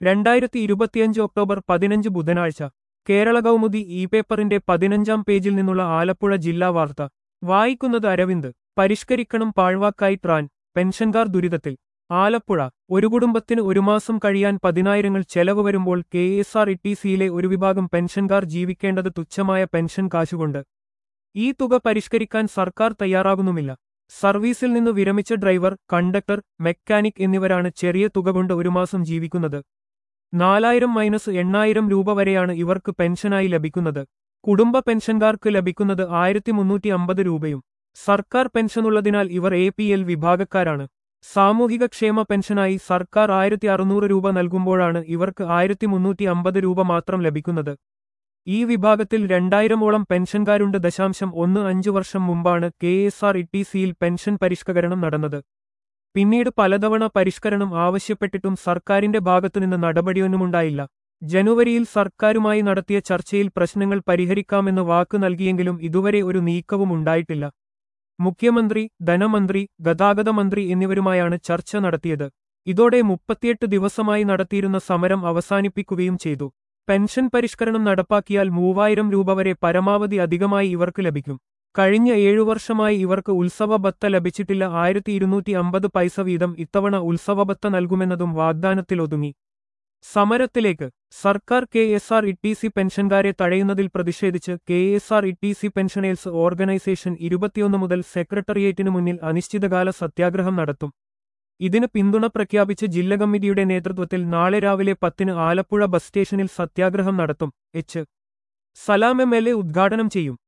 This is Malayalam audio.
2025 ഒക്ടോബർ 15 ബുധനാഴ്ച കേരള കൗമുദി ഇ പേപ്പറിന്റെ 15-ാം പേജിൽ നിന്നുള്ള ആലപ്പുഴ ജില്ലാ വാർത്ത വായിക്കുന്നത് അരവിന്ദ്. പരിഷ്കരിക്കണം പാഴ്വാക്കായി ട്രാൻ പെൻഷൻകാർ ദുരിതത്തിൽ. ആലപ്പുഴ. ഒരു കുടുംബത്തിന് ഒരു മാസം കഴിയാൻ പതിനായിരങ്ങൾ ചെലവ് വരുമ്പോൾ KSRTCയിലെ ഒരു വിഭാഗം പെൻഷൻകാർ ജീവിക്കേണ്ടത് തുച്ഛമായ പെൻഷൻ കാശുകൊണ്ട്. ഈ തുക പരിഷ്കരിക്കാൻ സർക്കാർ തയ്യാറാകുന്നുമില്ല. സർവീസിൽ നിന്ന് വിരമിച്ച ഡ്രൈവർ, കണ്ടക്ടർ, മെക്കാനിക് എന്നിവരാണ് ചെറിയ തുക കൊണ്ട് ഒരു മാസം ജീവിക്കുന്നത്. 4000-8000 രൂപ വരെയാണ് ഇവർക്ക് പെൻഷനായി ലഭിക്കുന്നത്. കുടുംബ പെൻഷൻകാർക്ക് ലഭിക്കുന്നത് 1350 രൂപയും. സർക്കാർ പെൻഷനുള്ളതിനാൽ ഇവർ APL വിഭാഗക്കാരാണ്. സാമൂഹിക ക്ഷേമ പെൻഷനായി സർക്കാർ 1600 രൂപ നൽകുമ്പോഴാണ് ഇവർക്ക് 1350 രൂപ മാത്രം ലഭിക്കുന്നത്. ഈ വിഭാഗത്തിൽ 2000-ഓളം പെൻഷൻകാരുണ്ട്. 0.15 വർഷം മുമ്പാണ് KSRTCയിൽ പെൻഷൻ പരിഷ്കരണം നടന്നത്. പിന്നീട് പലതവണ പരിഷ്കരണം ആവശ്യപ്പെട്ടിട്ടും സർക്കാരിന്റെ ഭാഗത്തുനിന്ന് നടപടിയൊന്നുമുണ്ടായില്ല. ജനുവരിയിൽ സർക്കാരുമായി നടത്തിയ ചർച്ചയിൽ പ്രശ്നങ്ങൾ പരിഹരിക്കാമെന്ന് വാക്ക് നൽകിയെങ്കിലും ഇതുവരെ ഒരു നീക്കവും ഉണ്ടായിട്ടില്ല. മുഖ്യമന്ത്രി, ധനമന്ത്രി, ഗതാഗത മന്ത്രി എന്നിവരുമായാണ് ചർച്ച നടത്തിയത്. ഇതോടെ 38 ദിവസമായി നടത്തിയിരുന്ന സമരം അവസാനിപ്പിക്കുകയും ചെയ്തു. പെൻഷൻ പരിഷ്കരണം നടപ്പാക്കിയാൽ 3000 രൂപ വരെ പരമാവധി അധികമായി ഇവർക്ക് ലഭിക്കും. കഴിഞ്ഞ 7 വർഷമായി ഇവർക്ക് ഉത്സവ ഭത്ത ലഭിച്ചിട്ടില്ല. 1250 പൈസ വീതം ഇത്തവണ ഉത്സവ ഭത്ത നൽകുമെന്നതും വാഗ്ദാനത്തിലൊതുങ്ങി. സമരത്തിലേക്ക്. സർക്കാർ KSRTC പെൻഷൻകാരെ തഴയുന്നതിൽ പ്രതിഷേധിച്ച് KSRTC പെൻഷനേഴ്സ് ഓർഗനൈസേഷൻ 21 മുതൽ സെക്രട്ടേറിയറ്റിനു മുന്നിൽ അനിശ്ചിതകാല സത്യാഗ്രഹം നടത്തും. ഇതിന് പിന്തുണ പ്രഖ്യാപിച്ച് ജില്ലാ കമ്മിറ്റിയുടെ നേതൃത്വത്തിൽ നാളെ രാവിലെ 10-ന് ആലപ്പുഴ ബസ് സ്റ്റേഷനിൽ സത്യാഗ്രഹം നടത്തും. സലാം MLA ഉദ്ഘാടനം ചെയ്യും.